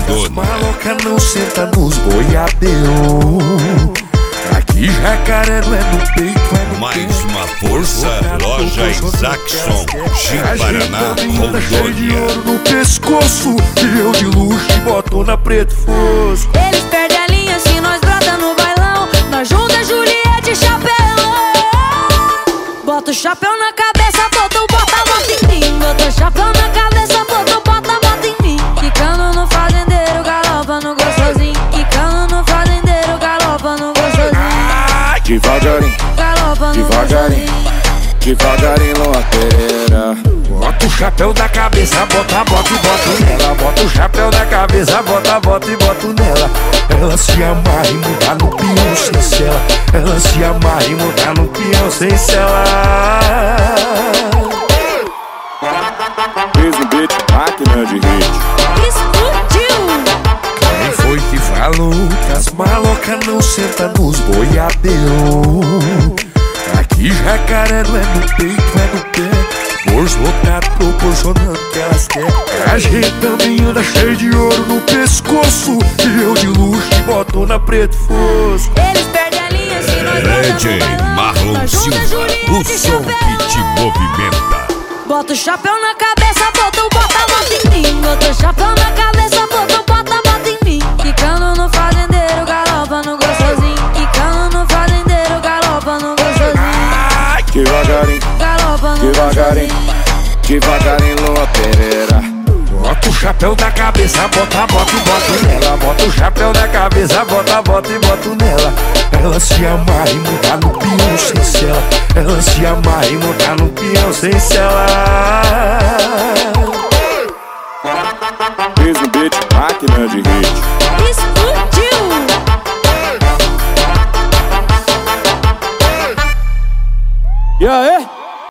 Rondônia. Maloca não senta nos boiadeiro. Aqui Jacaré não é no peito, é no Mais uma força, loja Isaacson, Paraná, cheio de Rondônia. ouro no pescoço e eu de luxo e botona preto fosco. Eles perdem a linha se nós brota no bailão. Nós junta Juliette e chapelão. Bota o chapéu na cabeça, bota em mim. Bota o chapéu na cabeça, bota em mim. Quicando no fazendeiro, galopa no gostosinho. Quicando no fazendeiro, galopa no gostosinho. Devagarinho, Galopa no devagarinho, gostosinho. devagarinho, Lua Pereira. Bota o chapéu da cabeça, bota e boto nela. Bota o chapéu da cabeça, bota e boto nela. Ela se amarra e muda no peão sem cela. Ela se amarra e muda no peão sem cela. Fez no beat, máquina de hit. Explodiu! Quem foi que falou que as malocas não sentam nos boiadeiros? Aqui Jacaré não é no peito, é no pé. Força lotado proporcionando que elas querem. A gente também anda cheio de ouro no pescoço e eu de luxo e botona preto fosco. Eles perdem a linha se nós brota DJ no bailão. Marlon Nós junta Silva, Juliette o e som que te chapelão. movimenta. Bota o chapéu na cabeça, bota em mim. Bota o chapéu na cabeça, bota em mim. Quicando no fazendeiro, galopa no gostosinho. Quicando no fazendeiro, galopa no gostosinho. Devagarinho, Galopa no devagarinho, gostosinho. devagarinho, Lua Pereira. Bota o chapéu da cabeça, bota e boto nela. Bota o chapéu da cabeça, bota e boto nela. Ela se amarra e muda no peão sem cela. Ela se amarra e muda no peão sem cela. Fez no beat, máquina de hit. Explodiu! E aí?